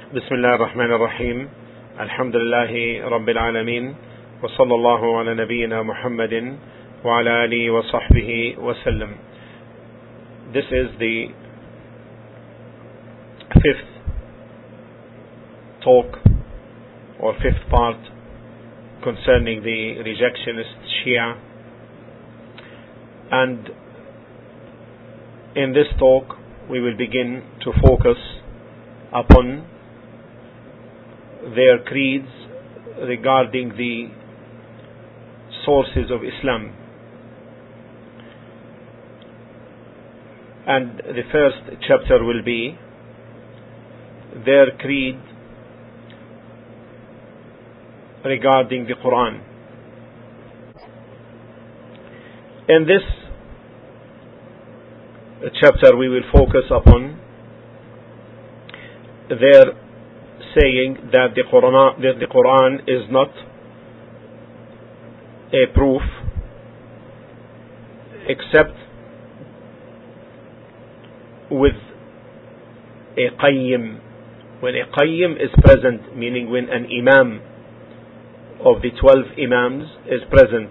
بسم الله الرحمن الرحيم. الحمد لله رب العالمين، وصلى الله على نبينا محمد وعلى آله وصحبه وسلم. This is the fifth talk or fifth part concerning the rejectionist Shia, and in this talk we will begin to focus upon their creeds regarding the sources of Islam. And the first chapter will be their creed regarding the Quran. In this chapter we will focus upon their saying that the Quran is not a proof except with a qayyim. When a qayyim is present, meaning when an imam of the 12 imams is present,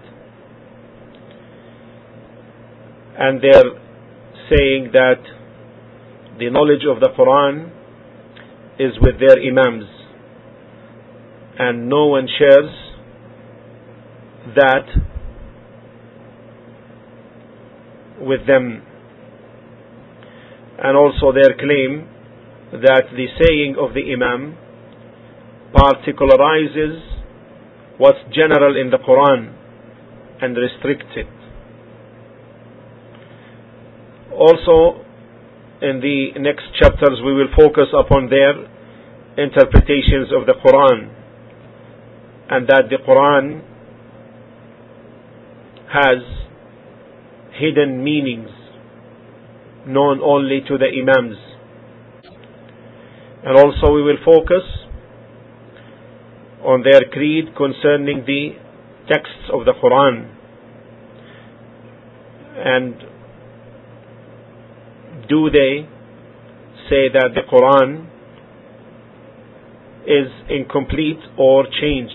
and they're saying that the knowledge of the Quran is with their imams and no one shares that with them, and also their claim that the saying of the imam particularizes what's general in the Quran and restricts it. Also, in the next chapters we will focus upon their interpretations of the Quran, and that the Quran has hidden meanings known only to the imams. And also we will focus on their creed concerning the texts of the Quran, and do they say that the Quran is incomplete or changed,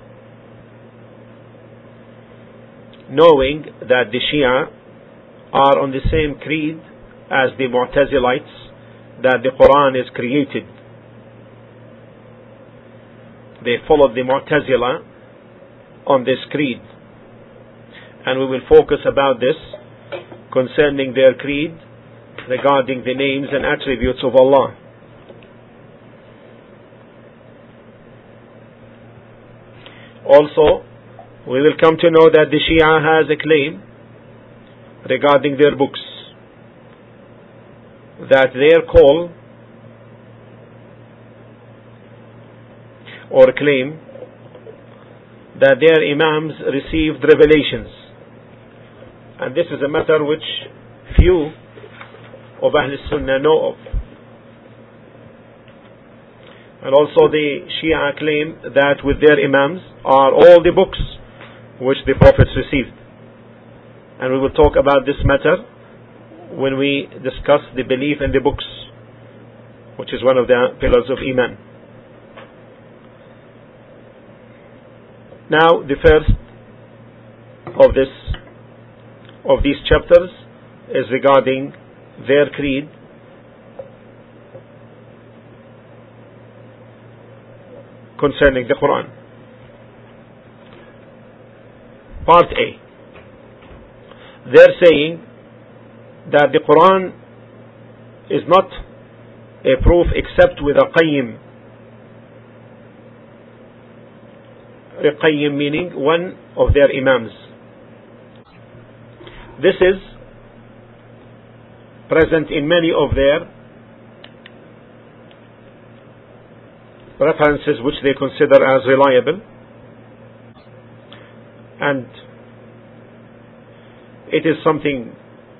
knowing that the Shia are on the same creed as the Mu'tazilites, that the Quran is created. They followed the Mu'tazila on this creed, and we will focus about this concerning their creed regarding the names and attributes of Allah. Also, we will come to know that the Shia has a claim regarding their books, that their call or claim that their imams received revelations, and this is a matter which few of Ahl Sunnah know of. And also the Shia claim that with their imams are all the books which the prophets received, and we will talk about this matter when we discuss the belief in the books, which is one of the pillars of Iman. Now the first of these chapters is regarding their creed concerning the Quran. Part A. They're saying that the Quran is not a proof except with a qayyim. A qayyim meaning one of their imams. This is present in many of their references which they consider as reliable, and it is something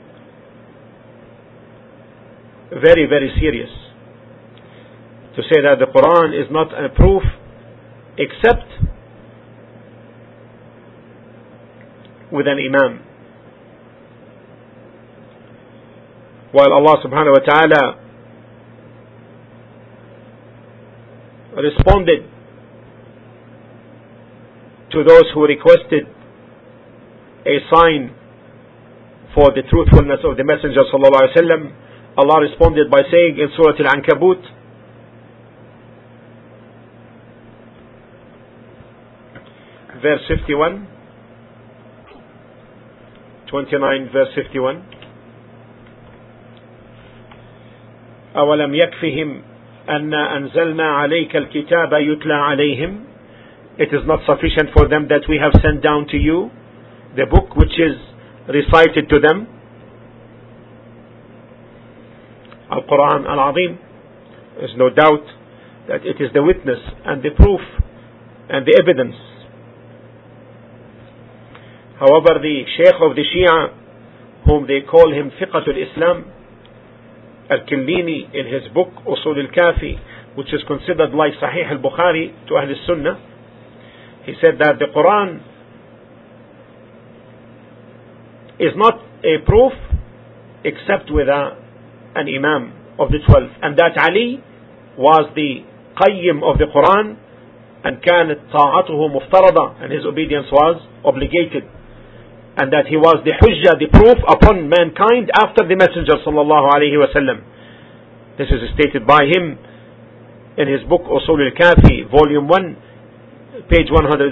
very, very serious to say that the Quran is not a proof except with an imam. While Allah subhanahu wa ta'ala responded to those who requested a sign for the truthfulness of the Messenger sallallahu alaihi wasallam, Allah responded by saying in Surah Al-Ankabut, verse 51, 29 verse 51, أَوَلَمْ يَكْفِهِمْ أَنَّا أَنزَلْنَا عَلَيْكَ الْكِتَابَ يُتْلَى عَلَيْهِمْ. It is not sufficient for them that we have sent down to you the book which is recited to them, Al-Quran Al-Azim. There is no doubt that it is the witness and the proof and the evidence. However, the Shaykh of the Shia, whom they call him Fiqatul Islam, Al-Killini, in his book Usul Al-Kafi, which is considered like Sahih Al-Bukhari to Ahl Sunnah, he said that the Quran is not a proof except with an Imam of the 12, and that Ali was the Qayyim of the Quran, and كانت طاعته مفترضة, and his obedience was obligated, and that he was the Hujjah, the proof upon mankind after the Messenger sallallahu alaihi wasallam. This is stated by him in his book Usul Al-Kafi, volume 1, page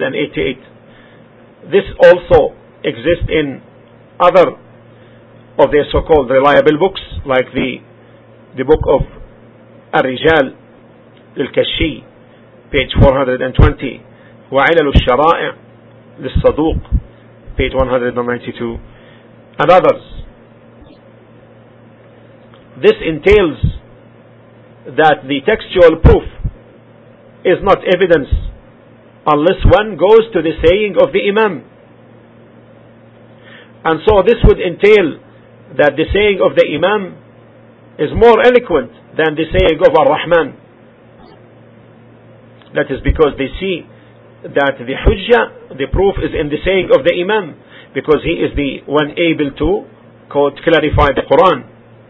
188. This also exists in other of their so-called reliable books, like the book of Ar-Rijal Al-Kashi, page 420, وعلل الشرائع للصدوق, page 192, and others. This entails that the textual proof is not evidence unless one goes to the saying of the Imam. And so this would entail that the saying of the Imam is more eloquent than the saying of Ar-Rahman. That is because they see that the Hujjah, the proof, is in the saying of the Imam, because he is the one able to clarify the Quran.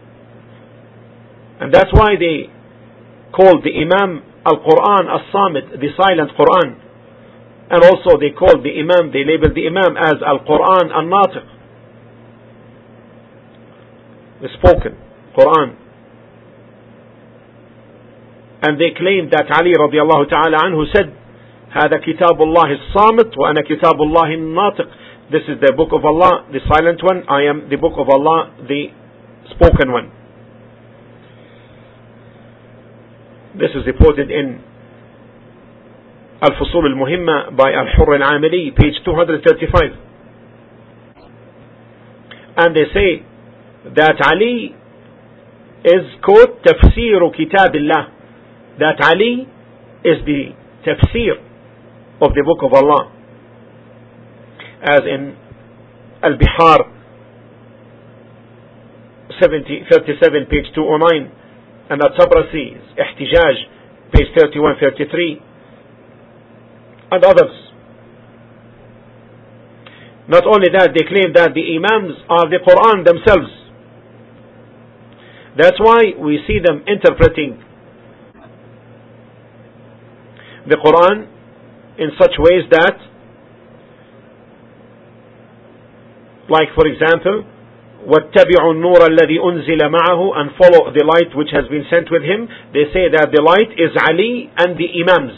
And that's why they call the Imam Al-Quran As-Samit, the silent Quran. And also they call the Imam, they label the Imam as Al-Quran Al-Natiq, the spoken Quran. And they claim that Ali radiallahu ta'ala anhu said, هذا كتاب الله الصامت وأنا كتاب الله الناطق. This is the book of Allah, the silent one. I am the book of Allah, the spoken one. This is reported in Al-Fusul Al-Muhimma by Al-Hurr Al-Amili, page 235. And they say that Ali is, quote, tafsir kitabillah, that Ali is the tafsir of the book of Allah, as in Al-Bihar 37, page 209, and At-Tabrasi's Ihtijaj, page 31-33, and others. Not only that, they claim that the Imams are the Quran themselves. That's why we see them interpreting the Quran in such ways that, like for example, وَاتَّبِعُوا النُّورَ الَّذِي أُنزِلَ مَعَهُ, and follow the light which has been sent with him. They say that the light is Ali and the Imams.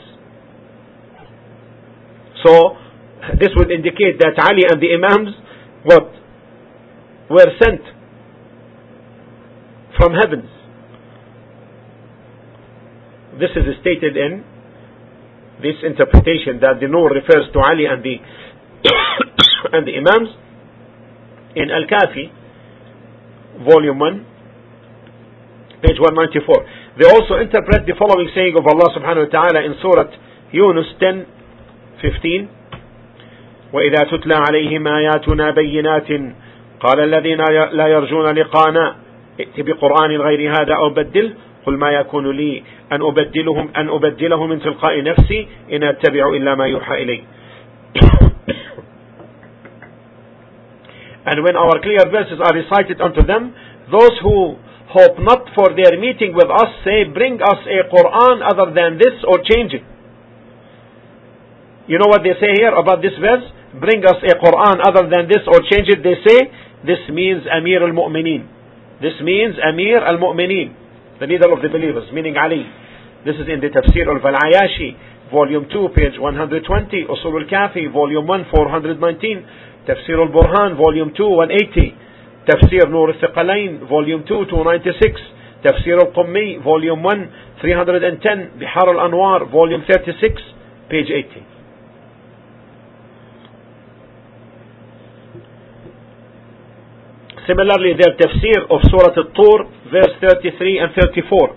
So this would indicate that Ali and the Imams were sent from heavens. This is stated in this interpretation, that the Nur refers to Ali and the and the Imams in Al-Kafi, volume 1, page 194. They also interpret the following saying of Allah subhanahu wa ta'ala in Surah Yunus 10:15, وَإِذَا تُتْلَى عَلَيْهِمْ آيَاتُنَا بَيِّنَاتٍ قَالَ الَّذِينَ لَا يَرْجُونَ لِقَاءَنَا ائْتِ بِقُرْآنٍ غَيْرِ هَذَا أَوْ بَدِّلْهُ قُلْ مَا يَكُونُ لِي أَنْ أُبَدِّلَهُ مِنْ تِلْقَاءِ نَفْسِي إِنْ أَتَّبِعُ إِلَّا مَا يُوحَى إِلَيَّ. And when our clear verses are recited unto them, those who hope not for their meeting with us, say, bring us a Quran other than this or change it. You know what they say here about this verse? Bring us a Quran other than this or change it. They say, this means Amir al-Mu'mineen. This means Amir al-Mu'mineen, the leader of the believers, meaning Ali. This is in the Tafsir al-Ayashi, Volume 2, page 120, Usul al-Kafi, Volume 1, 419, Tafsir al-Burhan, Volume 2, 180, Tafsir Nur al-Thiqalain, Volume 2, 296, Tafsir al-Qummi, Volume 1, 310, Bihar al-Anwar, Volume 36, page 80. Similarly, their tafsir of Surah At-Tur, verse 33 and 34.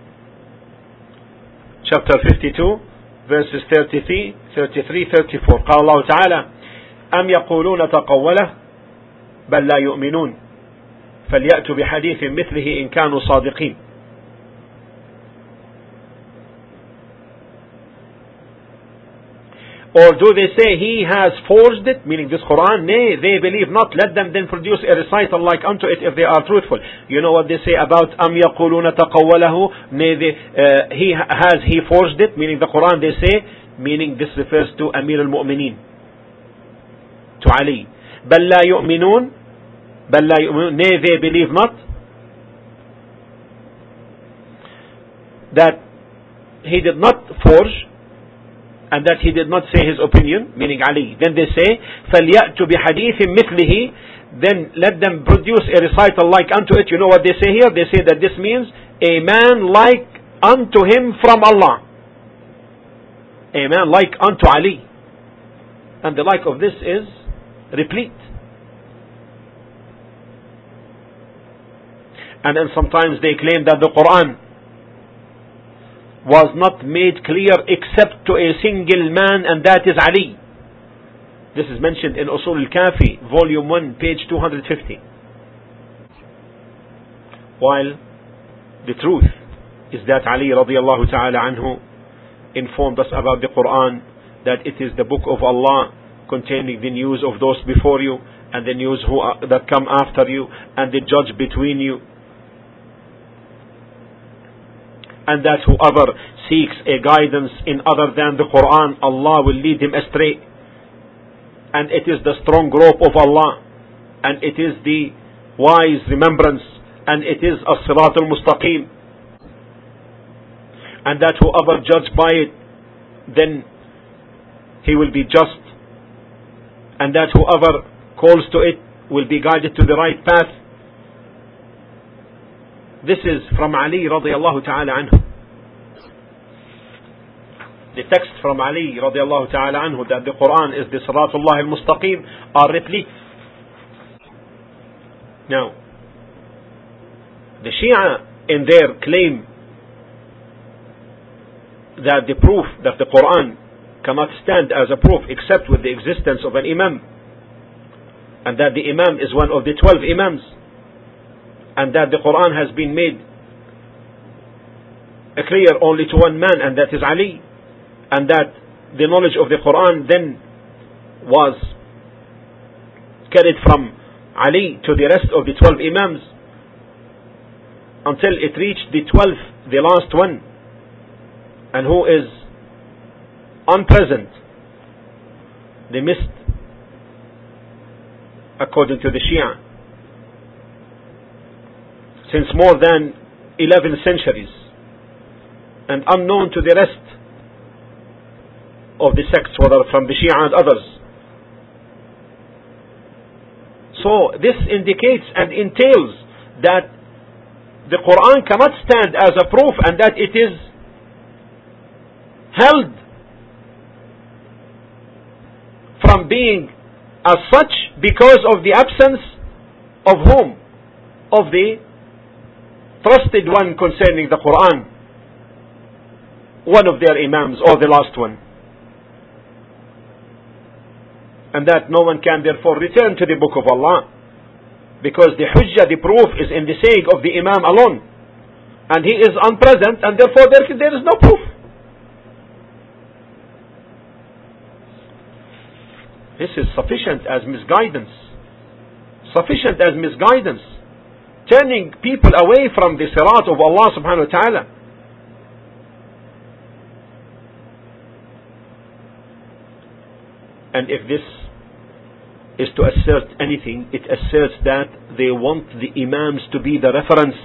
Chapter 52, verses 33, 34. قال الله تعالى: أم يقولون تقوله بل لا يؤمنون فليأتوا بحديث مثله إن كانوا صادقين. Or do they say he has forged it, meaning this Quran? Nay, they believe not. Let them then produce a recital like unto it if they are truthful. You know what they say about أَمْ يَقُولُونَ تَقَوَّلَهُ? Nay, he forged it, meaning the Quran, they say, meaning this refers to Amir al-Mu'mineen, to Ali. بَلْ لَا يُؤْمِنُونَ, nay, they believe not that he did not forge, and that he did not say his opinion, meaning Ali. Then they say, فَلْيَأْتُ بِحَدِيثٍ مِثْلِهِ, then let them produce a recital like unto it. You know what they say here? They say that this means a man like unto him from Allah. A man like unto Ali. And the like of this is replete. And then sometimes they claim that the Quran was not made clear except to a single man, and that is Ali. This is mentioned in Usul al-Kafi, Volume 1, page 250. While the truth is that Ali radiallahu ta'ala anhu informed us about the Quran, that it is the book of Allah containing the news of those before you and the news that come after you and the judge between you. And that whoever seeks a guidance in other than the Quran, Allah will lead him astray. And it is the strong rope of Allah, and it is the wise remembrance, and it is as-sirat al-mustaqim. And that whoever judge by it, then he will be just. And that whoever calls to it will be guided to the right path. This is from Ali radiallahu ta'ala anhu. The text from Ali radiallahu ta'ala anhu that the Quran is the Siratullah al-Mustaqim are replete. Now, the Shia in their claim that the proof that the Quran cannot stand as a proof except with the existence of an Imam, and that the Imam is one of the 12 Imams, and that the Quran has been made clear only to one man, and that is Ali, and that the knowledge of the Quran then was carried from Ali to the rest of the 12 Imams until it reached the 12th, the last one, and who is unpresent, the missed, according to the Shia, since more than 11 centuries, and unknown to the rest of the sects, whether from the Shia and others. So this indicates and entails that the Quran cannot stand as a proof, and that it is held from being as such because of the absence of whom? Of the trusted one concerning the Quran, one of their Imams or the last one. And that no one can therefore return to the book of Allah, because the hujjah, the proof, is in the saying of the Imam alone, and he is unpresent, and therefore there is no proof. This is sufficient as misguidance. Sufficient as misguidance. turning people away from the sirat of Allah subhanahu wa ta'ala. And if this is to assert anything, it asserts that they want the Imams to be the reference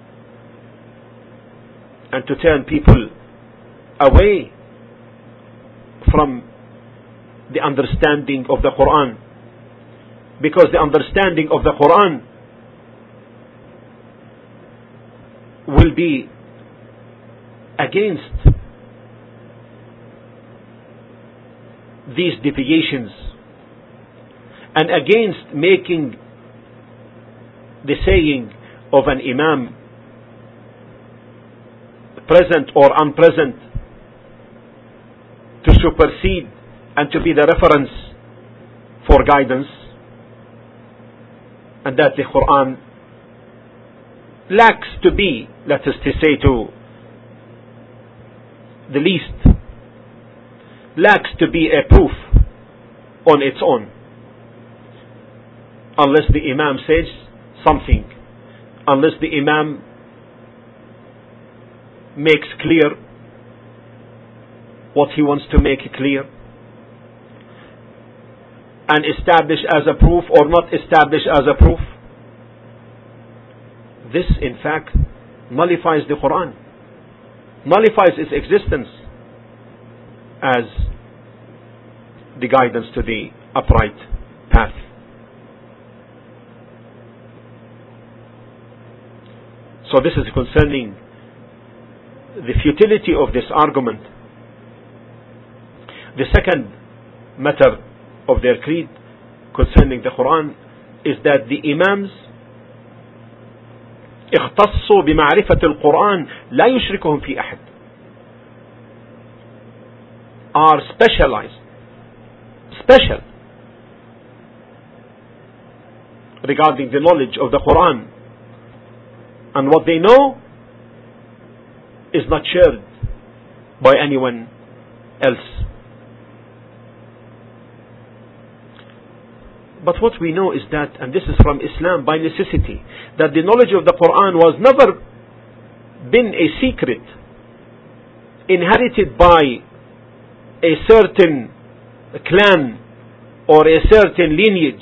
and to turn people away from the understanding of the Quran, because the understanding of the Quran will be against these deviations and against making the saying of an Imam present or unpresent to supersede and to be the reference for guidance, and that the Quran lacks to be, let us say to the least, lacks to be a proof on its own, unless the Imam says something, unless the Imam makes clear what he wants to make clear and establish as a proof or not establish as a proof. This in fact nullifies the Quran, nullifies its existence as the guidance to the upright path. So this is concerning the futility of this argument. The second matter of their creed concerning the Quran is that the Imams اختصوا بمعرفة القرآن لا يشركهم في أحد, are specialized, special regarding the knowledge of the Quran, and what they know is not shared by anyone else. But what we know is that, and this is from Islam by necessity, that the knowledge of the Quran was never been a secret inherited by a certain clan or a certain lineage,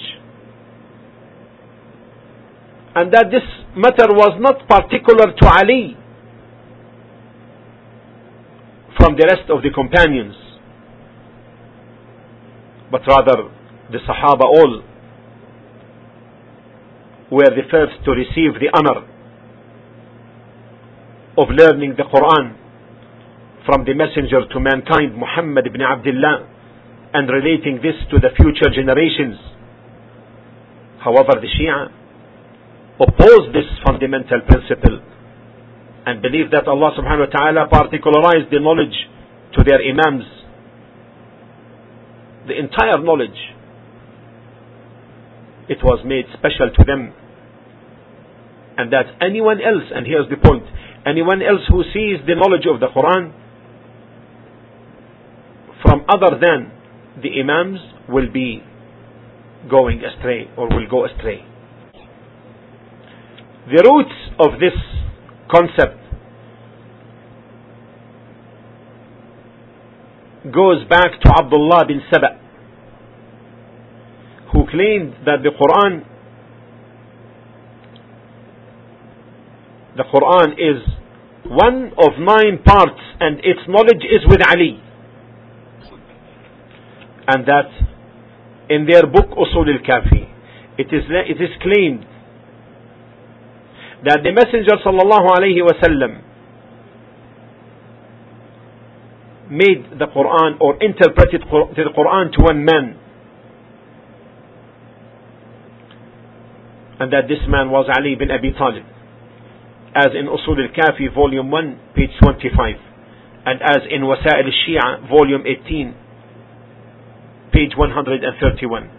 and that this matter was not particular to Ali from the rest of the companions, but rather the Sahaba all were the first to receive the honor of learning the Quran from the messenger to mankind, Muhammad ibn Abdullah, and relating this to the future generations. However, the Shia oppose this fundamental principle and believe that Allah subhanahu wa ta'ala particularized the knowledge to their Imams, the entire knowledge. It was made special to them, and that anyone else, and here's the point, anyone else who sees the knowledge of the Quran from other than the Imams will be going astray or will go astray. The roots of this concept goes back to Abdullah bin Saba, who claimed that the Quran is one of 9 parts and its knowledge is with Ali, and that in their book Usul al-Kafi it is claimed that the Messenger sallallahu alayhi wa sallam made the Quran or interpreted the Quran to one man, and that this man was Ali bin Abi Talib, as in Usul al-Kafi volume 1 page 25, and as in Wasail al-Shia volume 18 page 131.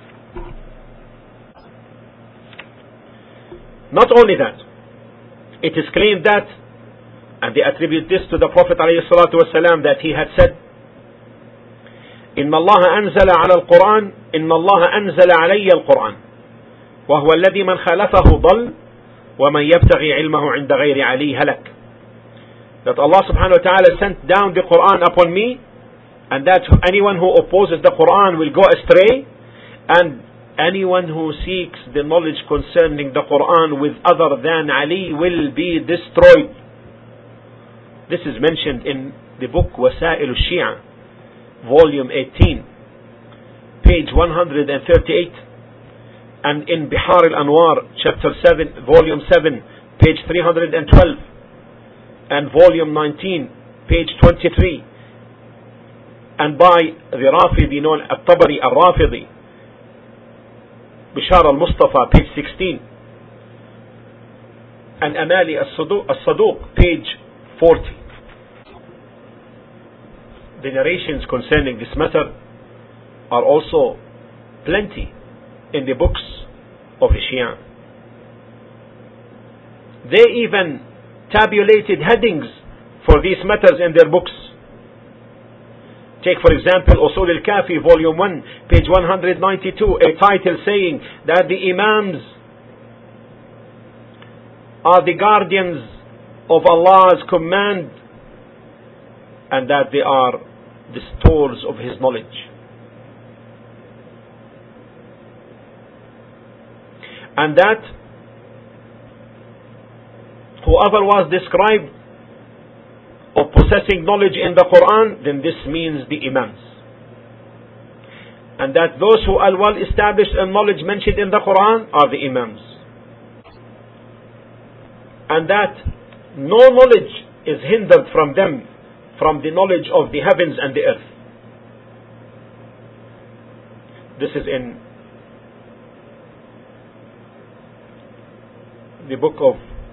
Not only that, it is claimed that, and they attribute this to the Prophet ﷺ, that he had said, إن الله أنزل على القرآن إن الله أنزل علي القرآن وهو الذي من خالفه ضل وَمَنْ يَبْتَغِي عِلْمَهُ عِنْدَ غَيْرِ عَلِي هَلَكَ. That Allah subhanahu wa ta'ala sent down the Quran upon me, and that anyone who opposes the Quran will go astray, and anyone who seeks the knowledge concerning the Quran with other than Ali will be destroyed. This is mentioned in the book Wasa'il al-Shia, volume 18, page 138, and in Bihar al-Anwar, chapter 7, volume 7, page 312, and volume 19, page 23, and by the Rafidi known At-Tabari al-Rafidi, Bishar al-Mustafa, page 16, and Amali al-Saduq, page 40. The narrations concerning this matter are also plenty in the books of the Shia. They even tabulated headings for these matters in their books. Take for example Usul al-Kafi, volume 1, page 192, a title saying that the Imams are the guardians of Allah's command and that they are the stores of His knowledge. And that whoever was described of possessing knowledge in the Quran, then this means the Imams. And that those who are well established in knowledge mentioned in the Quran are the Imams. And that no knowledge is hindered from them from the knowledge of the heavens and the earth. This is in the book of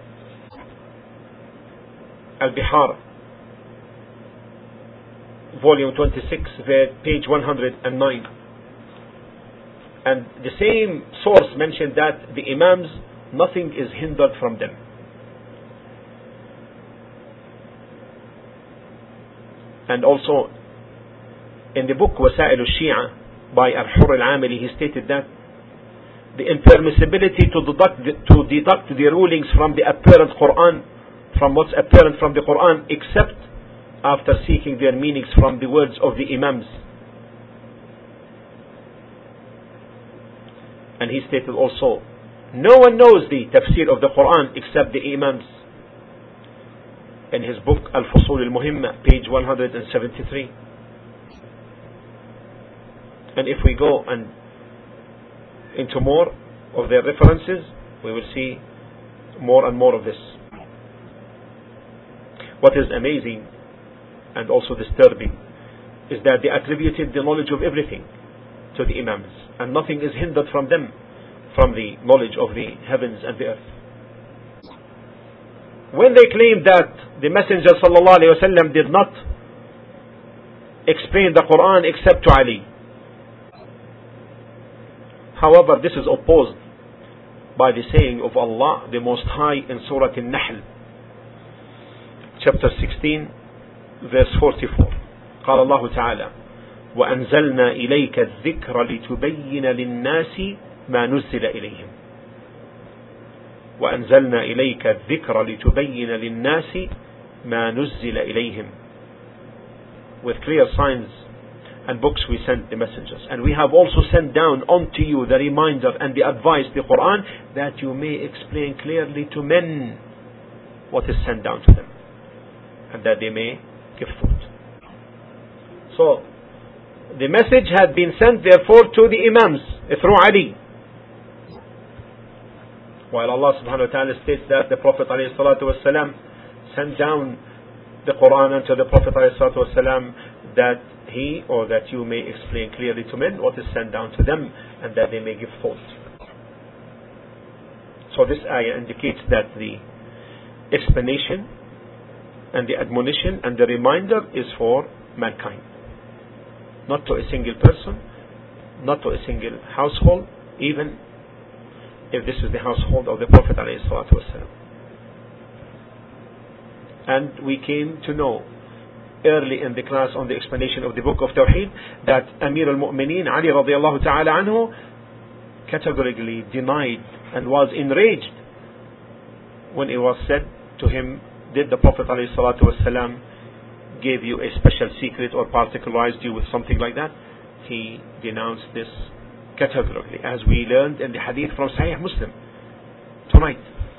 Al-Bihar, volume 26, page 109. And the same source mentioned that the Imams, nothing is hindered from them. And also in the book Wasa'il al-Shia by Al-Hur al-Amili, he stated that the impermissibility to deduct the rulings from the apparent Quran, from what's apparent from the Quran, except after seeking their meanings from the words of the Imams. And he stated also, no one knows the tafsir of the Quran except the Imams. In his book Al-Fusul al-Muhimma, page 173. And if we go and into more of their references, we will see more and more of this. What is amazing and also disturbing is that they attributed the knowledge of everything to the Imams, and nothing is hindered from them from the knowledge of the heavens and the earth. When they claimed that the Messenger ﷺ did not explain the Quran except to Ali. However, this is opposed by the saying of Allah the Most High in Surah An-Nahl, chapter 16, verse 44. قال الله تعالى: وأنزلنا إليك الذكر لتبين للناس ما نزل إليهم. وأنزلنا إليك الذكر لتبين للناس ما نزل إليهم. With clear signs and books we sent the messengers, and we have also sent down unto you the reminder and the advice, the Quran, that you may explain clearly to men what is sent down to them, and that they may give thought. So the message had been sent therefore to the Imams through Ali, while Allah subhanahu wa ta'ala states that the Prophet alayhi salatu wasalam sent down the Quran unto the Prophet alayhi salatu wasalam, that he or that you may explain clearly to men what is sent down to them, and that they may give thought. So this ayah indicates that the explanation and the admonition and the reminder is for mankind, not to a single person, not to a single household, even if this is the household of the Prophet ﷺ. And we came to know early in the class on the explanation of the book of Tawheed that Amir al-Mu'mineen Ali radiallahu ta'ala anhu categorically denied and was enraged when it was said to him, did the Prophet ﷺ give you a special secret or particularized you with something like that? He denounced this categorically, as we learned in the hadith from Sahih Muslim tonight.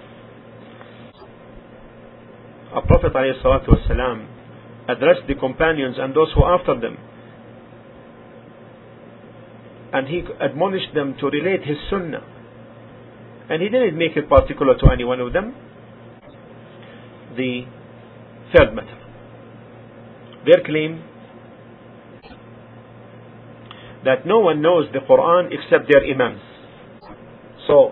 Our Prophet ﷺ addressed the companions and those who after them, and he admonished them to relate his sunnah, and he didn't make it particular to any one of them. The third matter, their claim that no one knows the Quran except their imams. So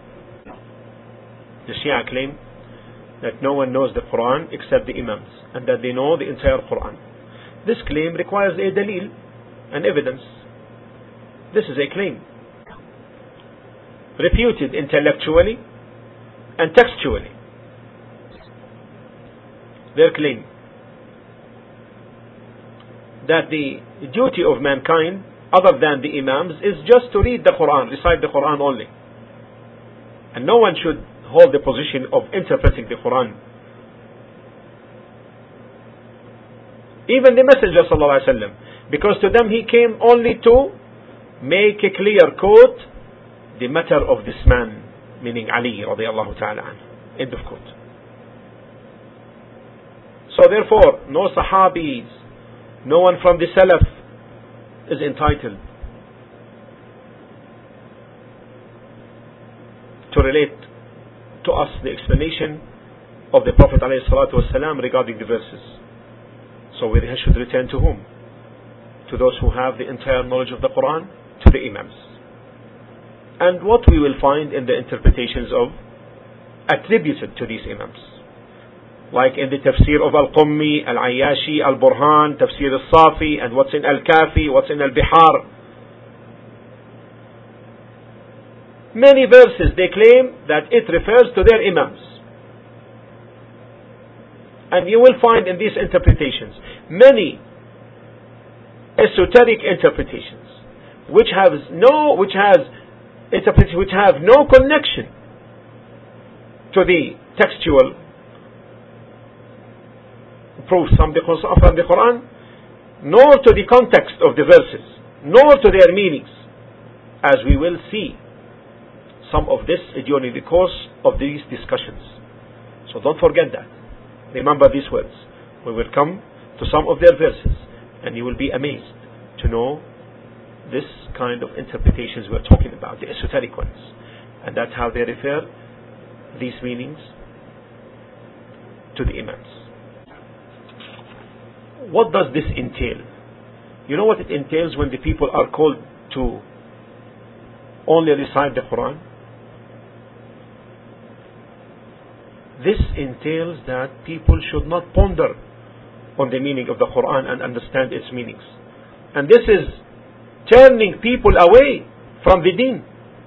the Shia claim that no one knows the Quran except the imams, and that they know the entire Quran. This claim requires a dalil, an evidence. This is a claim refuted intellectually and textually. Their claim that the duty of mankind other than the imams is just to read the Quran, recite the Quran only, and no one should hold the position of interpreting the Quran. Even the Messenger ﷺ, because to them he came only to make a clear quote the matter of this man, meaning Ali radiallahu ta'ala anhu. End of quote. So therefore, no Sahabis, no one from the Salaf is entitled to relate to us the explanation of the Prophet ﷺ regarding the verses. So we should return to whom? To those who have the entire knowledge of the Quran, to the Imams. And what we will find in the interpretations of attributed to these Imams, like in the tafsir of Al-Qummi, Al-Ayyashi, Al-Burhan, Tafsir Al-Safi, and what's in Al-Kafi, what's in Al-Bihar. Many verses they claim that it refers to their Imams. And you will find in these interpretations many esoteric interpretations which have no connection to the textual proofs from the Quran, nor to the context of the verses, nor to their meanings, as we will see some of this during the course of these discussions. So don't forget that. Remember these words. We will come to some of their verses, and you will be amazed to know this kind of interpretations we're talking about, the esoteric ones, and that's how they refer these meanings to the Imams. What does this entail? You know what it entails when the people are called to only recite the Quran? This entails that people should not ponder on the meaning of the Quran and understand its meanings. And this is turning people away from the deen.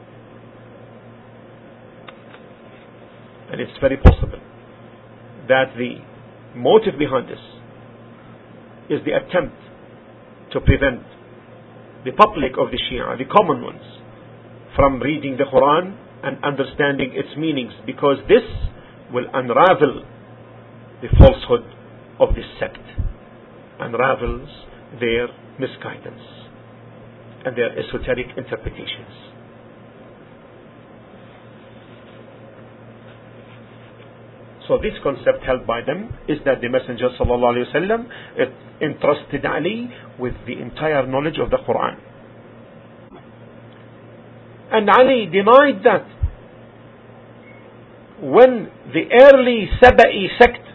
And it's very possible that the motive behind this is the attempt to prevent the public of the Shia, the common ones, from reading the Quran and understanding its meanings, because this will unravel the falsehood of this sect, unravels their misguidance and their esoteric interpretations. So this concept held by them is that the Messenger ﷺ entrusted Ali with the entire knowledge of the Quran. And Ali denied that. When the early Saba'i sect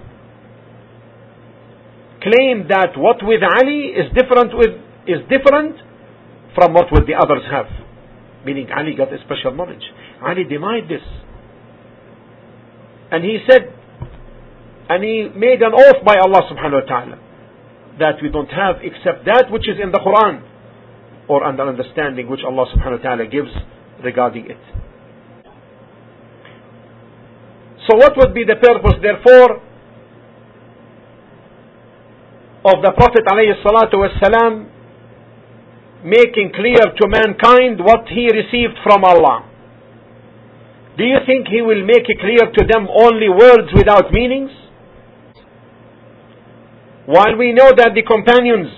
claimed that what with Ali is different from what with the others have, meaning Ali got a special knowledge, Ali denied this. And he said, and he made an oath by Allah subhanahu wa ta'ala, that we don't have except that which is in the Quran, or an understanding which Allah subhanahu wa ta'ala gives regarding it. So what would be the purpose, therefore, of the Prophet ﷺ making clear to mankind what he received from Allah? Do you think he will make it clear to them only words without meanings? While we know that the companions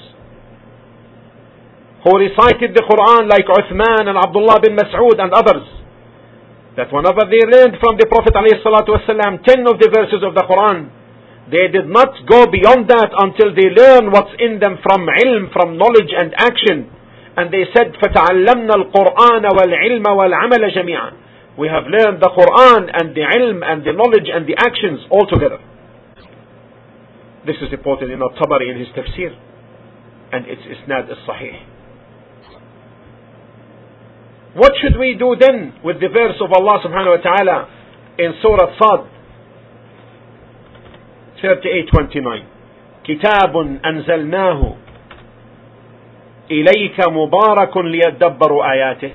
who recited the Quran like Uthman and Abdullah bin Mas'ud and others, that whenever they learned from the Prophet ﷺ 10 of the verses of the Quran, they did not go beyond that until they learn what's in them from ilm, from knowledge and action. And they said, فَتَعَلَّمْنَا الْقُرْآنَ وَالْعِلْمَ وَالْعَمَلَ جَمِيعًا. We have learned the Quran and the ilm and the knowledge and the actions all together. This is reported in At-Tabari in his tafsir, and its isnad is sahih. What should we do then with the verse of Allah subhanahu wa ta'ala in Surah Sad 38:29? كتاب أنزلناه إليك مبارك ليدبروا آياته.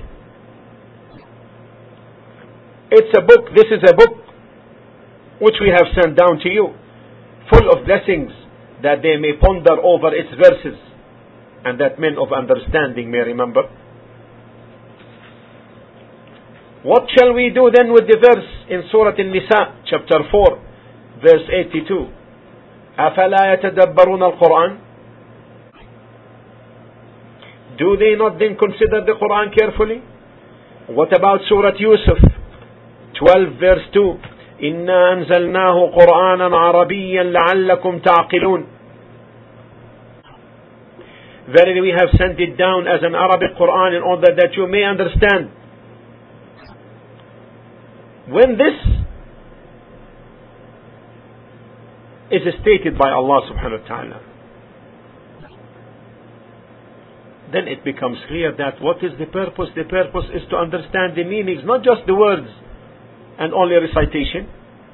It's a book, this is a book which we have sent down to you, full of blessings, that they may ponder over its verses, and that men of understanding may remember. What shall we do then with the verse in Surah An-Nisa, chapter 4, verse 82? أَفَلَا يَتَدَبَّرُونَ الْقُرْآنَ? Do they not then consider the Quran carefully? What about Surah Yusuf, 12 verse 2? إِنَّا أَنزَلْنَاهُ قُرْآنًا عَرَبِيًّا لَعَلَّكُمْ تَعْقِلُونَ. Verily we have sent it down as an Arabic Quran in order that you may understand. When this is stated by Allah subhanahu wa ta'ala, then it becomes clear that what is the purpose? The purpose is to understand the meanings, not just the words and only recitation.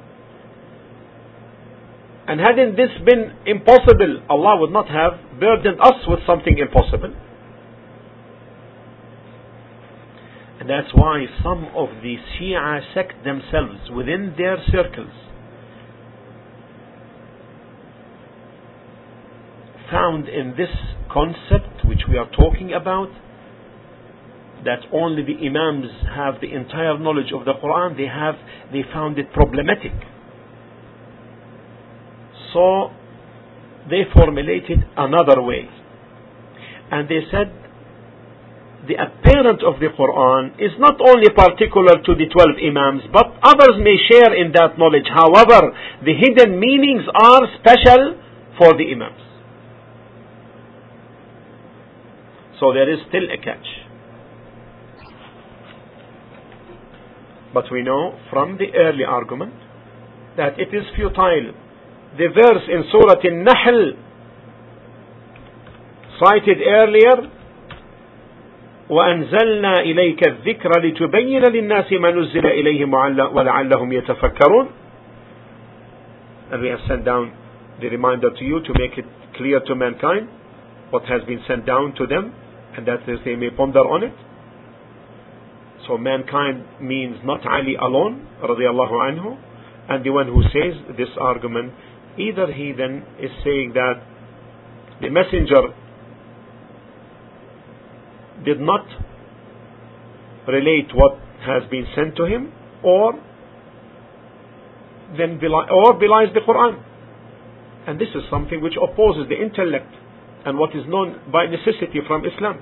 And hadn't this been impossible, Allah would not have burdened us with something impossible. And that's why some of the Shia sect themselves within their circles found in this concept which we are talking about, that only the Imams have the entire knowledge of the Quran, they found it problematic. So they formulated another way, and they said the apparent of the Quran is not only particular to the 12 Imams, but others may share in that knowledge. However, the hidden meanings are special for the Imams. So there is still a catch. But we know from the early argument that it is futile. The verse in Surah An-Nahl cited earlier, وَأَنزَلْنَا إِلَيْكَ الذِّكْرَ لِتُبَيِّنَ لِلنَّاسِ مَا نُزِّلَ إِلَيْهِمْ وَلَعَلَّهُمْ يَتَفَكَّرُونَ. And we have sent down the reminder to you to make it clear to mankind what has been sent down to them, and that they may ponder on it. So mankind means not Ali alone, radiallahu anhu, and the one who says this argument, either he then is saying that the messenger did not relate what has been sent to him, or belies the Quran. And this is something which opposes the intellect and what is known by necessity from Islam.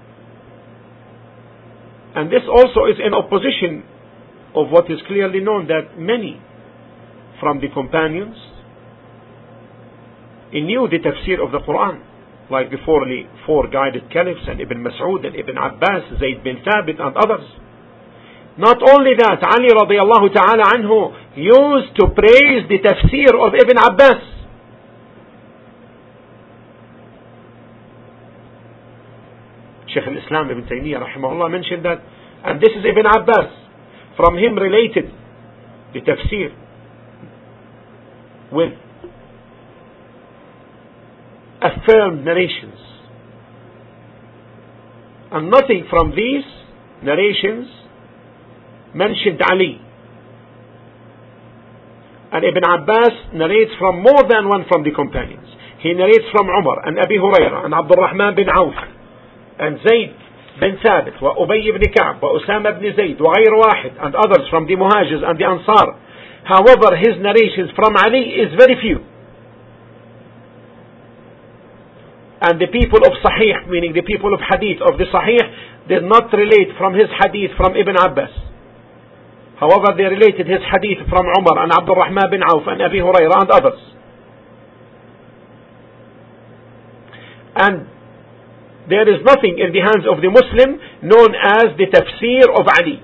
And this also is in opposition of what is clearly known, that many from the companions knew the tafsir of the Quran, like before the four guided caliphs and Ibn Mas'ud and Ibn Abbas, Zayd bin Thabit and others. Not only that, Ali radiallahu ta'ala anhu used to praise the tafsir of Ibn Abbas. Shaykh al-Islam Ibn Taymiyyah rahimahullah mentioned that, and this is Ibn Abbas, from him related the tafsir with affirmed narrations, and nothing from these narrations mentioned Ali. And Ibn Abbas narrates from more than one from the companions. He narrates from Umar and Abi Hurairah and Abdul Rahman bin Auf and Zayd bin Thabit, وأبي بن كعب, وأسامة بن زيد, وغير واحد, and others from the Muhajirs and the Ansar. However, his narrations from Ali is very few. And the people of Sahih, meaning the people of Hadith of the Sahih, did not relate from his Hadith from Ibn Abbas. However, they related his Hadith from Umar and Abdul Rahman bin Auf and Abi Hurairah and others. And there is nothing in the hands of the Muslim known as the tafsir of Ali.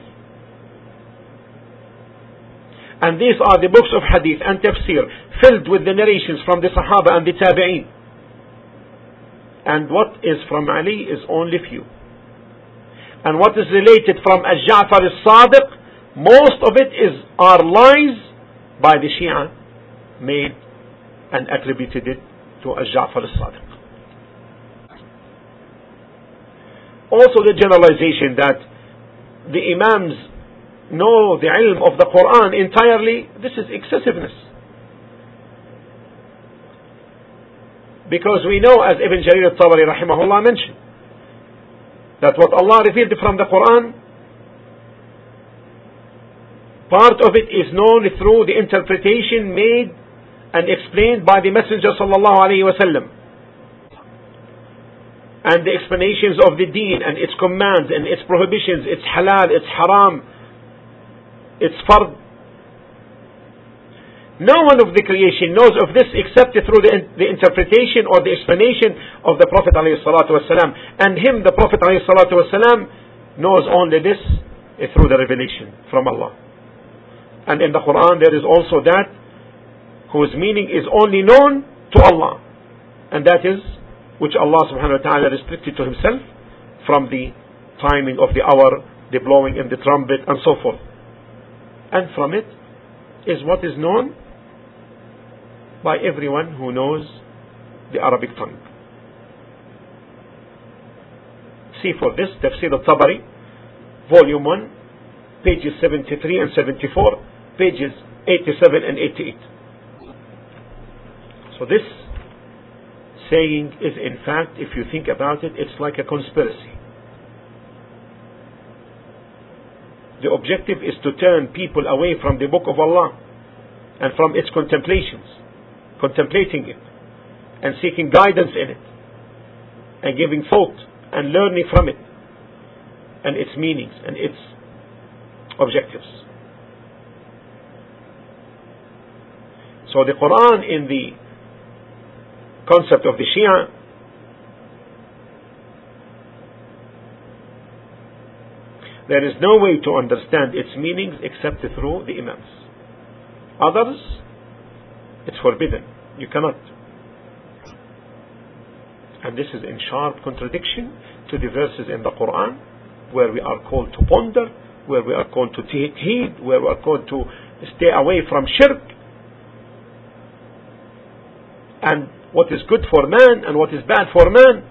And these are the books of hadith and tafsir filled with the narrations from the Sahaba and the Tabi'een. And what is from Ali is only few. And what is related from Al-Ja'far al-Sadiq, most of it are lies by the Shia made and attributed it to Al-Ja'far al-Sadiq. Also the generalization that the Imams know the ilm of the Quran entirely, this is excessiveness. Because we know, as Ibn Jarir al-Tabari rahimahullah mentioned, that what Allah revealed from the Quran, part of it is known through the interpretation made and explained by the Messenger sallallahu alaihi wasallam, and the explanations of the deen and its commands and its prohibitions, its halal, its haram, its fard. No one of the creation knows of this except through the interpretation or the explanation of the Prophet ﷺ. And him, the Prophet ﷺ, knows only this through the revelation from Allah. And in the Quran there is also that whose meaning is only known to Allah, and that is which Allah subhanahu wa ta'ala restricted to himself from the timing of the hour, the blowing in the trumpet and so forth. And from it is what is known by everyone who knows the Arabic tongue. See for this Tafsir al-Tabari, volume 1, pages 73 and 74, pages 87 and 88. So this saying is, in fact, if you think about it, it's like a conspiracy. The objective is to turn people away from the Book of Allah and from its contemplating it and seeking guidance in it and giving thought and learning from it and its meanings and its objectives. So the Quran, in the concept of the Shia, there is no way to understand its meanings except through the Imams. Others, it's forbidden. You cannot. And this is in sharp contradiction to the verses in the Quran where we are called to ponder, where we are called to take heed, where we are called to stay away from shirk, and what is good for man and what is bad for man.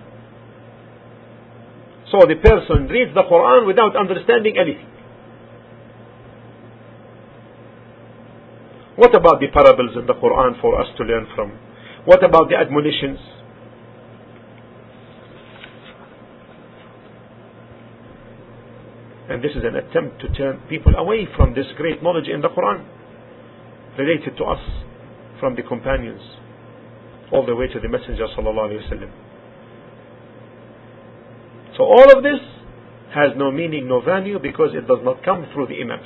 So the person reads the Quran without understanding anything. What about the parables in the Quran for us to learn from? What about the admonitions? And this is an attempt to turn people away from this great knowledge in the Quran related to us from the companions all the way to the Messenger sallallahu alaihi wasallam. So all of this has no meaning, no value, because it does not come through the Imams.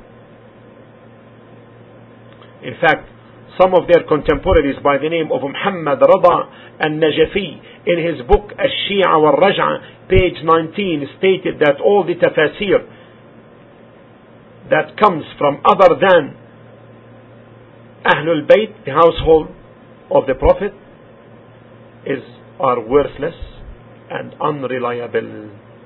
In fact, some of their contemporaries by the name of Muhammad Rada al-Najafi, in his book Al-Shi'a wal-Raj'a, page 19, stated that all the tafasir that comes from other than Ahlul Bayt, the household of the Prophet, are worthless and unreliable.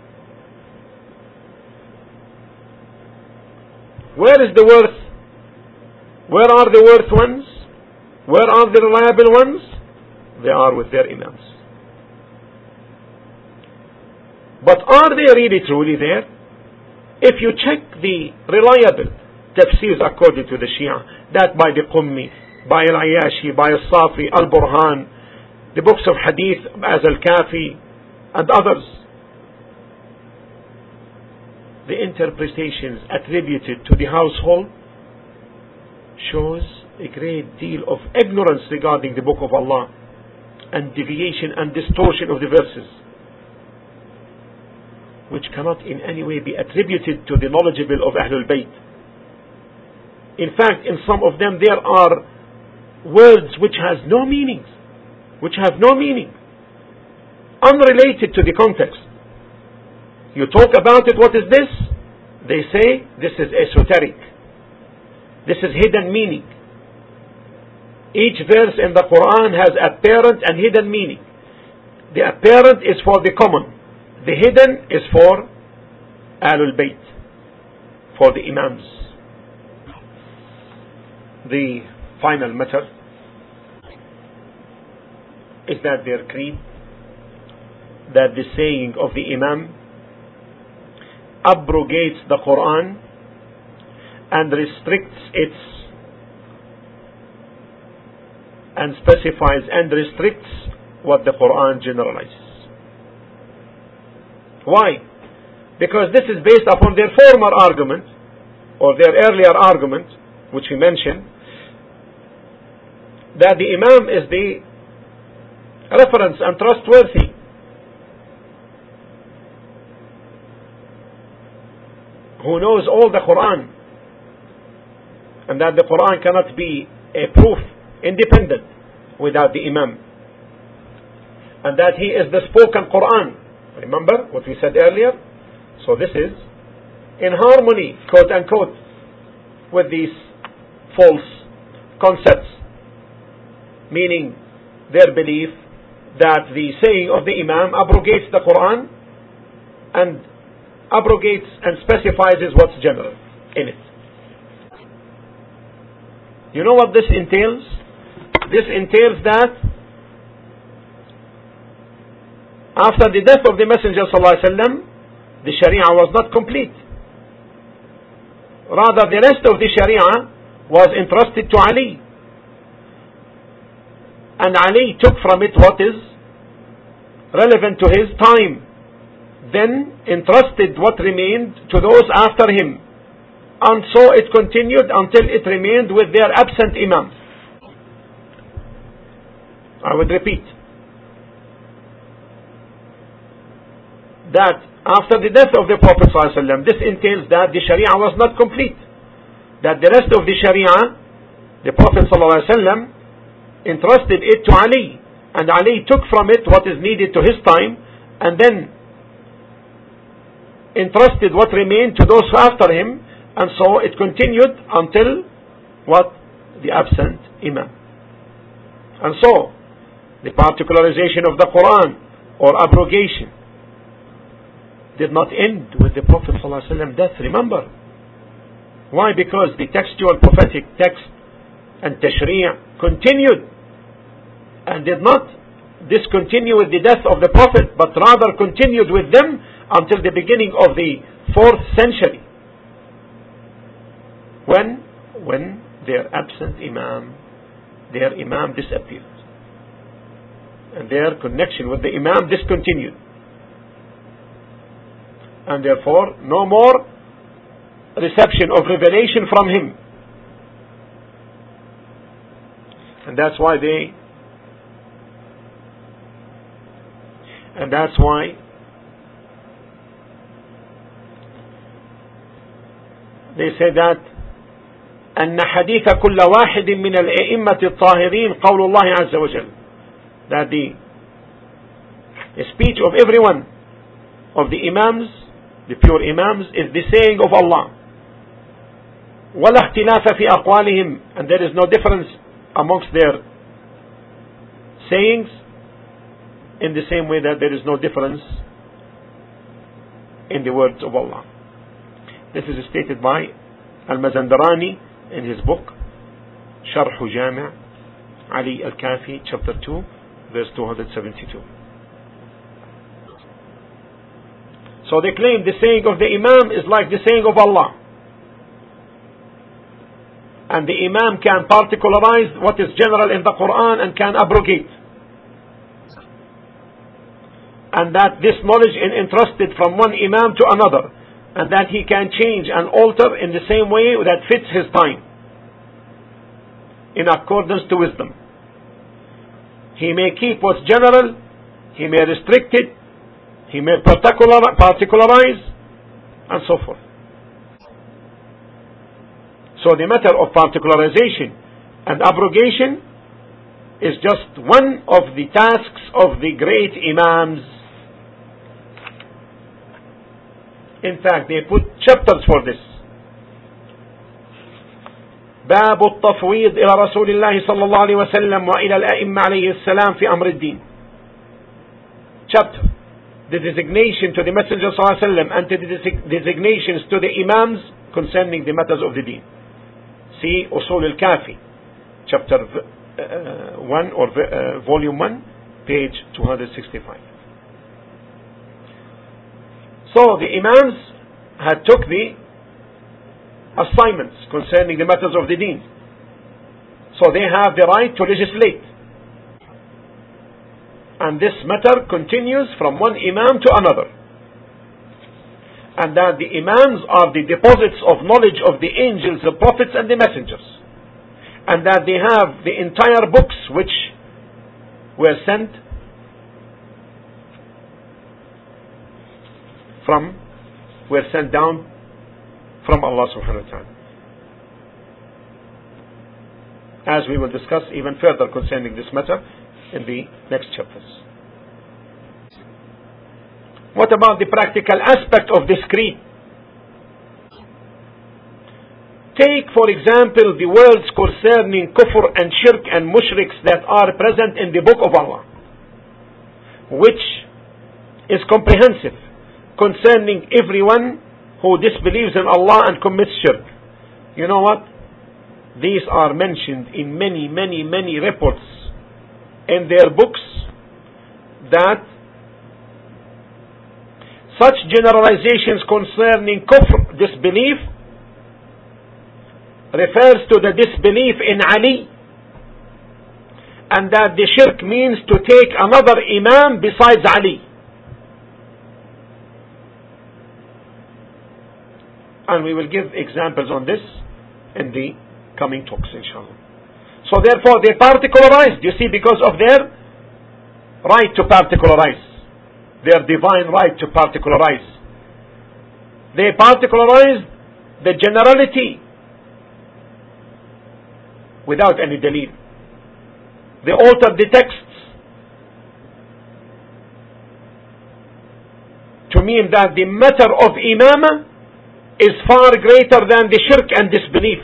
Where is the worth? Where are the worth ones? Where are the reliable ones? They are with their Imams. But are they really truly there? If you check the reliable tafsirs according to the Shia, that by the Qummi, by Al-Ayashi, by Al-Safi, Al-Burhan, the books of Hadith as Al-Kafi and others, the interpretations attributed to the household shows a great deal of ignorance regarding the Book of Allah and deviation and distortion of the verses, which cannot in any way be attributed to the knowledgeable of Ahlul Bayt. In fact, in some of them there are words which have no meaning, unrelated to the context. You talk about it, what is this? They say this is esoteric, this is hidden meaning. Each verse in the Quran has apparent and hidden meaning. The apparent is for the common, the hidden is for Ahlul Bayt, for the Imams. The final matter is that their creed, that the saying of the Imam abrogates the Quran and restricts its and specifies and restricts what the Quran generalizes. Why? Because this is based upon their former argument, or their earlier argument, which we mentioned, that the Imam is the reference and trustworthy. Who knows all the Quran, and that the Quran cannot be a proof independent without the Imam, and that he is the spoken Quran. Remember what we said earlier? So this is in harmony, quote unquote, with these false concepts, meaning their belief that the saying of the Imam abrogates the Quran and abrogates and specifies what's general in it. You know what this entails? This entails that after the death of the Messenger ﷺ, the Sharia was not complete. Rather, the rest of the Sharia was entrusted to Ali, and Ali took from it what is relevant to his time, then entrusted what remained to those after him, and so it continued until it remained with their absent Imams. I would repeat that after the death of the Prophet ﷺ, this entails that the Sharia was not complete, that the rest of the Sharia, the Prophet ﷺ entrusted it to Ali, and Ali took from it what is needed to his time, and then entrusted what remained to those after him, and so it continued until what? The absent Imam. And so the particularization of the Quran or abrogation did not end with the Prophet ﷺ death. Remember. Why? Because the textual prophetic text and tashri' continued and did not discontinue with the death of the Prophet, but rather continued with them until the beginning of the 4th century, when their absent Imam, their Imam disappeared, and their connection with the Imam discontinued, and therefore no more reception of revelation from him. And that's why they say that أن حديث كل واحد من الأئمة الطاهرين قول الله عز وجل, that the speech of everyone of the Imams, the pure Imams, is the saying of Allah. ولا اختلاف في أقوالهم, and there is no difference amongst their sayings, in the same way that there is no difference in the words of Allah. This is stated by Al-Mazandarani in his book Sharh Jami' Ali Al-Kafi, chapter 2, verse 272. So they claim the saying of the Imam is like the saying of Allah, and the Imam can particularize what is general in the Quran and can abrogate, and that this knowledge is entrusted from one Imam to another, and that he can change and alter in the same way that fits his time, in accordance to wisdom. He may keep what's general, he may restrict it, he may particularize, and so forth. So the matter of particularization and abrogation is just one of the tasks of the great Imams. In fact, they put chapters for this. باب التفويض إلى رسول الله صلى الله عليه وسلم وإلى الأئمة عليه السلام في أمر الدين. Chapter, the designation to the Messenger صلى الله عليه وسلم and the designations to the Imams concerning the matters of the deen. See Usul al-Kafi, chapter 1 or volume 1, page 265. So the Imams had took the assignments concerning the matters of the deen. So they have the right to legislate. And this matter continues from one Imam to another. And that the Imams are the deposits of knowledge of the angels, the prophets and the messengers. And that they have the entire books which were sent down from Allah subhanahu wa ta'ala. As we will discuss even further concerning this matter in the next chapters. What about the practical aspect of this creed? Take, for example, the words concerning kufr and shirk and mushriks that are present in the book of Allah, which is comprehensive concerning everyone who disbelieves in Allah and commits shirk. You know what? These are mentioned in many reports in their books, that such generalizations concerning kufr, disbelief, refers to the disbelief in Ali, and that the shirk means to take another Imam besides Ali. And we will give examples on this in the coming talks, inshallah. So therefore they particularized, you see, because of their right to particularize, their divine right to particularize. They particularized the generality without any dalil. They altered the texts to mean that the matter of imamah is far greater than the shirk and disbelief,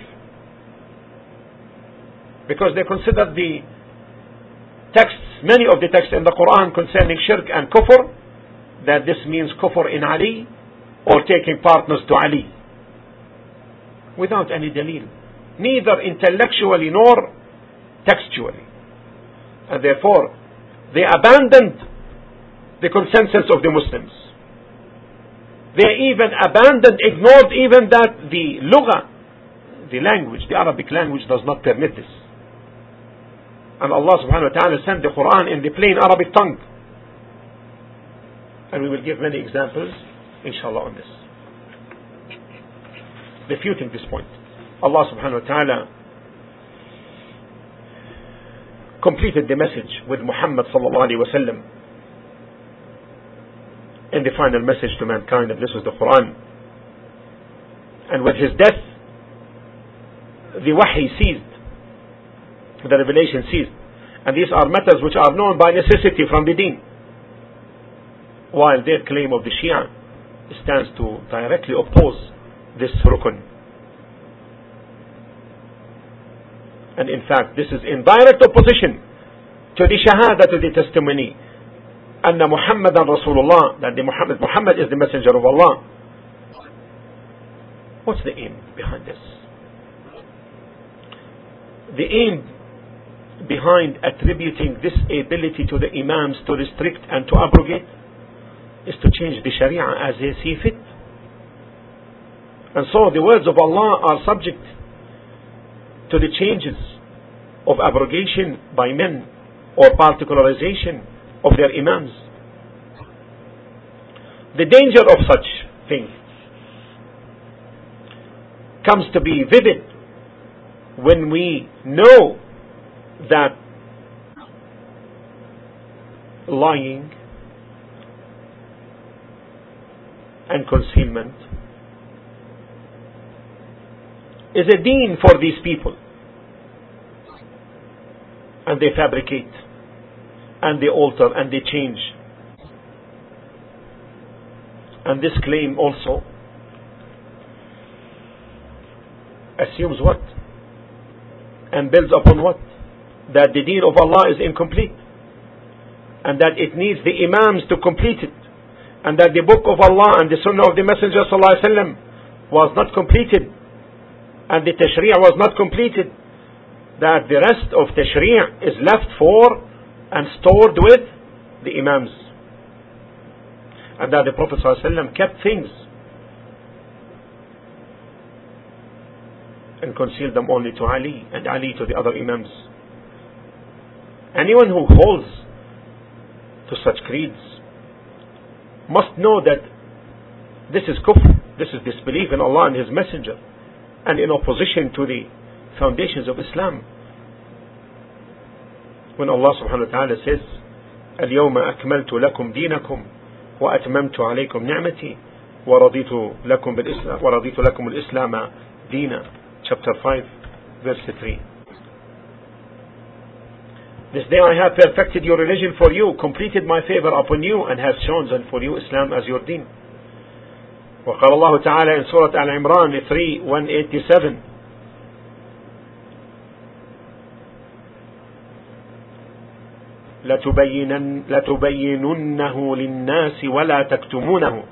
because they considered the texts, many of the texts in the Quran concerning shirk and kufr, that this means kufr in Ali or taking partners to Ali, without any dalil, neither intellectually nor textually. And therefore they abandoned the consensus of the Muslims. They even ignored even that the lugha, the language, the Arabic language does not permit this. And Allah subhanahu wa ta'ala sent the Quran in the plain Arabic tongue. And we will give many examples, inshallah, on this, refuting this point. Allah subhanahu wa ta'ala completed the message with Muhammad sallallahu alayhi wa sallam in the final message to mankind, and this was the Quran. And with his death, the wahy ceased, the revelation ceased. And these are matters which are known by necessity from the deen, while their claim of the Shia stands to directly oppose this rukun. And in fact, this is in direct opposition to the shahada, to the testimony, anna Muhammadan Rasulullah, that Muhammad is the messenger of Allah. What's the aim behind this? The aim behind attributing this ability to the Imams to restrict and to abrogate is to change the Sharia as they see fit. And so the words of Allah are subject to the changes of abrogation by men or particularization of their Imams. The danger of such thing comes to be vivid when we know that lying and concealment is a deen for these people, and they fabricate and they alter and they change. And this claim also assumes what? And builds upon what? That the deen of Allah is incomplete, and that it needs the imams to complete it, and that the book of Allah and the sunnah of the Messenger ﷺ was not completed, and the tashri' was not completed, that the rest of tashri' is left for and stored with the imams, and that the Prophet ﷺ kept things and concealed them only to Ali, and Ali to the other imams. Anyone who holds to such creeds must know that this is kufr, this is disbelief in Allah and His Messenger, and in opposition to the foundations of Islam. When Allah subhanahu wa ta'ala says, اليوم أكملت لكم دينكم وأتممت عليكم نعمتي ورضيت لكم الإسلام دينا, chapter 5 verse 3. This day I have perfected your religion for you, completed my favor upon you, and have chosen for you Islam as your deen. وقال الله تعالى in Surah Al-Imran 3:187, لتبيننه للناس ولا تكتمونه.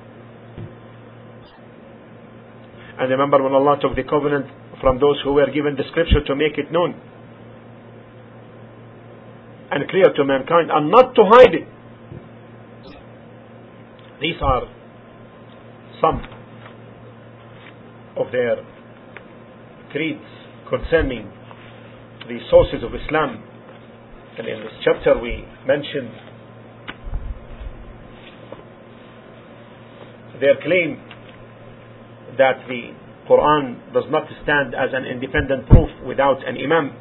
And remember when Allah took the covenant from those who were given the scripture to make it known and clear to mankind, and not to hide it. These are some of their creeds concerning the sources of Islam. And in this chapter we mentioned their claim that the Quran does not stand as an independent proof without an imam,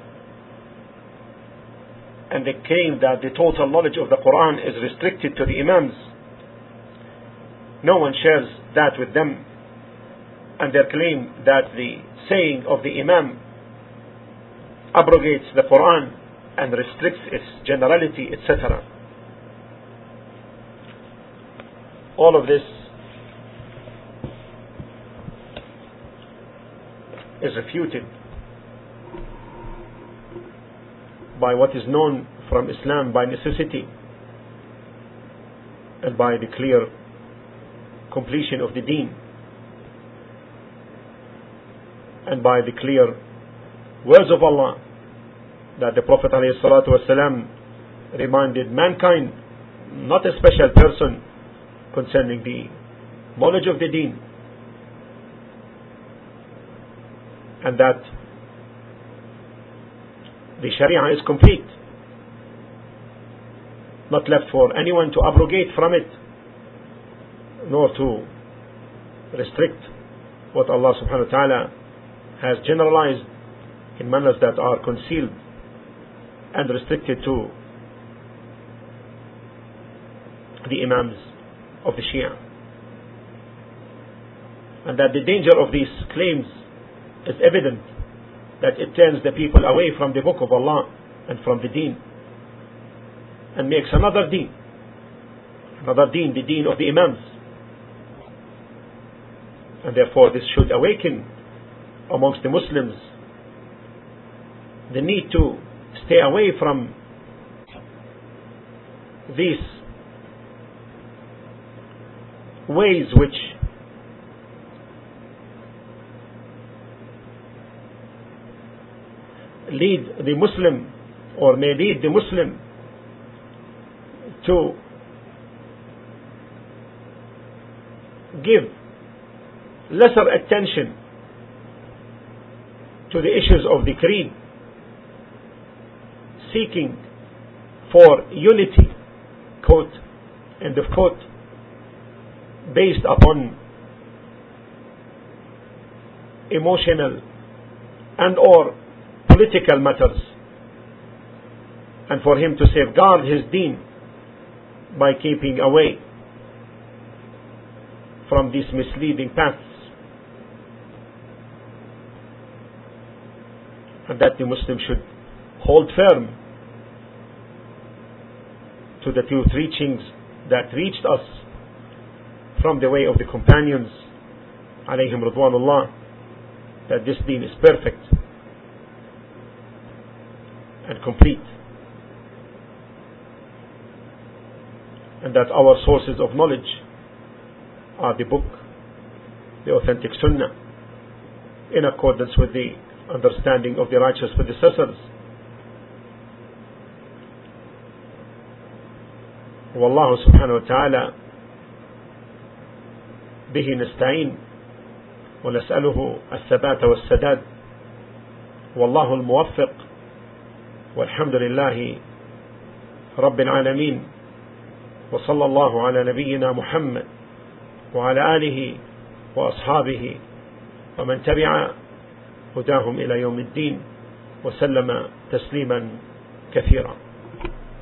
and they claim that the total knowledge of the Quran is restricted to the imams. No one shares that with them, and their claim that the saying of the imam abrogates the Quran and restricts its generality, etc. All of this is refuted by what is known from Islam by necessity, and by the clear completion of the deen, and by the clear words of Allah that the Prophet ﷺ reminded mankind, not a special person, concerning the knowledge of the deen, and that the Sharia is complete, not left for anyone to abrogate from it, nor to restrict what Allah subhanahu wa ta'ala has generalized in manners that are concealed and restricted to the imams of the Shia. And that the danger of these claims is evident, that it turns the people away from the book of Allah and from the deen, and makes another deen, the deen of the imams. And therefore this should awaken amongst the Muslims the need to stay away from these ways which lead the Muslim, or may lead the Muslim, to give lesser attention to the issues of the creed, seeking for unity, quote, end of quote, based upon emotional and or political matters, and for him to safeguard his deen by keeping away from these misleading paths, and that the Muslim should hold firm to the two teachings that reached us from the way of the companions alayhim ridwanullah, that this deen is perfect and complete, and that our sources of knowledge are the book, the authentic sunnah, in accordance with the understanding of the righteous predecessors. والله سبحانه وتعالى به نستعين ونسأله الثبات والسداد، والله الموفق، والحمد لله رب العالمين، وصلى الله على نبينا محمد وعلى آله وأصحابه ومن تبع هداهم إلى يوم الدين، وسلم تسليما كثيرا.